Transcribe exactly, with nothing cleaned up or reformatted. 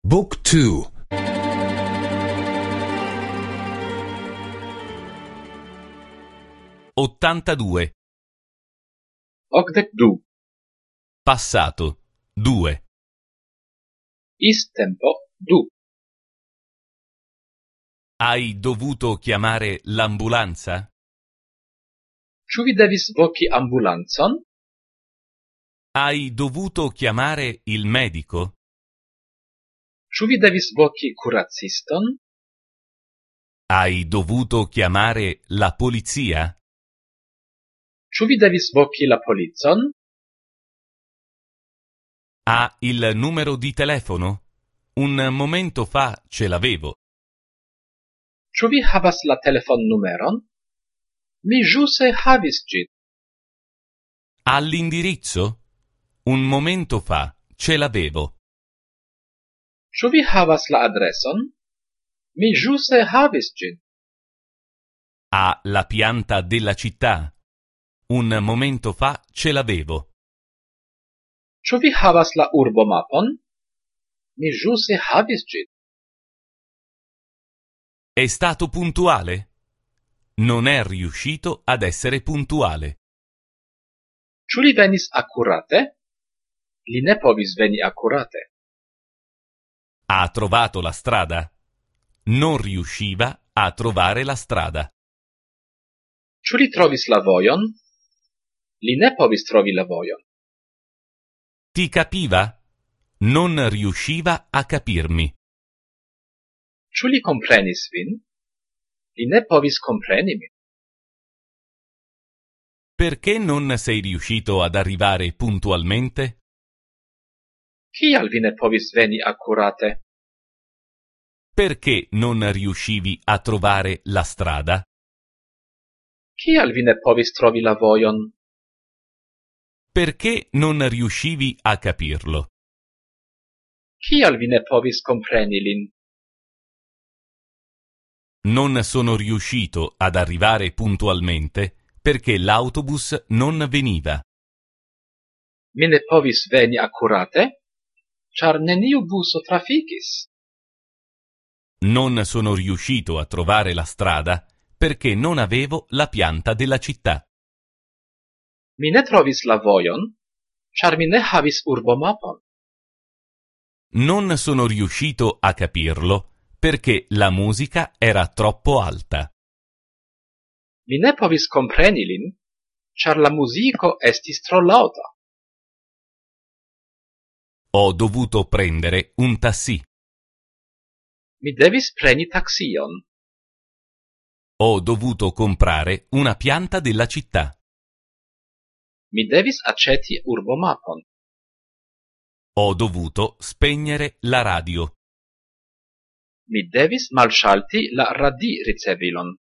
Book two. ottantadue. Okdek du. Passato. due. Istempo du. Hai dovuto chiamare l'ambulanza? Ĉu vi devis voki ambulancon? Hai dovuto chiamare il medico? Ĉu vi devis voki kuraciston? Hai dovuto chiamare la polizia? Ĉu vi devis voki la policon? Ha il numero di telefono? Un momento fa ce l'avevo. Ĉu vi havas la telefonnumeron? Mi ĵuse havis ĝin. Ha l'indirizzo? Un momento fa ce l'avevo. Ĉu vi havas la adreson? Mi ĵuse havis ĝin. Ha la pianta della città? Un momento fa ce l'avevo. Ĉu vi havas la urbomapon? Mi ĵuse havis ĝin. È stato puntuale? Non è riuscito ad essere puntuale. Ĉu li venis akurate? Li ne povis veni akurate. Ha trovato la strada? Non riusciva a trovare la strada. Ĉu li trovis la vojon? Li ne povis trovi la vojon. Ti capiva? Non riusciva a capirmi. Ĉu li komprenis vin? Li ne povis kompreni min. Perché non sei riuscito ad arrivare puntualmente? Kial vi ne povis veni akurate? Perché non riuscivi a trovare la strada? Kial vi ne povis trovi la vojon? Perché non riuscivi a capirlo? Kial vi ne povis kompreni lin? Non sono riuscito ad arrivare puntualmente perché l'autobus non veniva. Mi ne povis veni akurate, ĉar neniu buso trafikis. Non sono riuscito a trovare la strada perché non avevo la pianta della città. Mi ne trovis la vojon, ĉar mi ne havis urbomapon. Non sono riuscito a capirlo perché la musica era troppo alta. Mi ne povis kompreni lin, ĉar la muziko estis tro laŭta. Ho dovuto prendere un taxi. Mi devis preni taksion. Ho dovuto comprare una pianta della città. Mi devis aĉeti urbomapon. Ho dovuto spegnere la radio. Mi devis malŝalti la radi-ricevilon.